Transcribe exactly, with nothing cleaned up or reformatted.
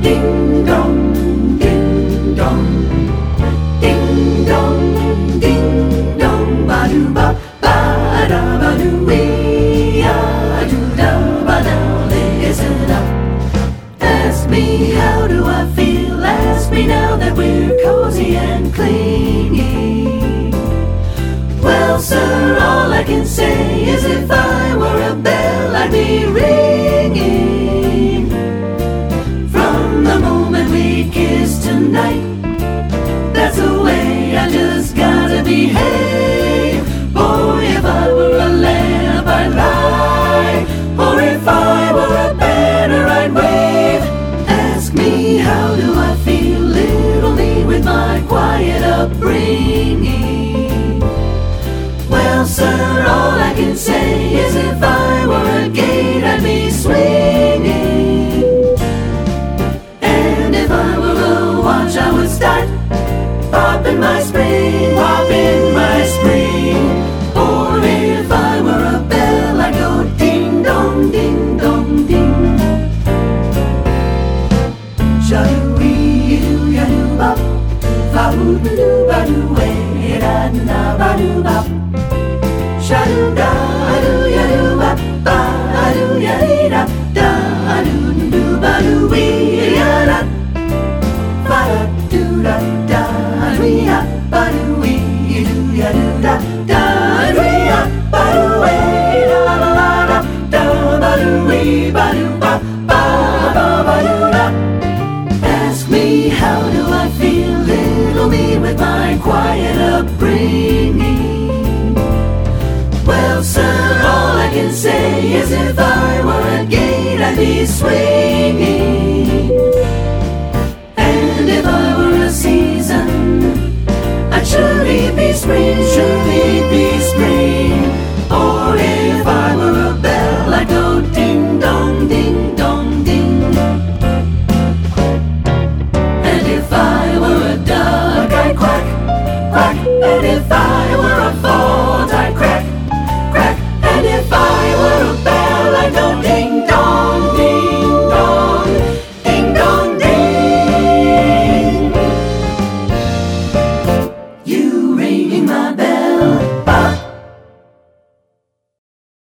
Ding dong, ding dong, ding dong, ding dong, ba doo ba ba da ba doo wee ah doo da ba now listen up. Ask me how do I feel? Ask me now that we're cozy and clingy. Well, sir, all I can say is if I were a bell, I'd be ringing. From the moment we kissed tonight, that's the way I just gotta behave. Boy, if I were a lamp, I'd light, or if I were a banner, I'd wave. Ask me how do I feel, little me with my quiet upbringing. Well, sir, all I can say is if I were a gate, I'd be swinging. And if I were a watch, I would start popping my spring, popping my spring. Or if I were a bell, I'd go ding dong, ding dong, ding. Shadoo-wee-doo, yadoo-bop, fa-hoo-doo-ba-doo, way-da-na-ba-doo-bop. Shadoo-da-doo-yadoo-bop, ba-doo-yadee-da, da-doo-doo-ba-doo-wee-ya-da, fa-da-doo-da-da-doo-ya, ba-doo-wee-doo-yadoo-da, da-doo-ya, ba-doo-wee-da-la-la-da, da-ba-doo-wee-ba-doo-ba, ba-ba-ba-doo-da. Ask me how do I feel, little me with my quiet upbringing. Well, sir, all I can say is if I were a gate, I'd be swinging. And if I were a season, I'd surely be spring, surely be spring.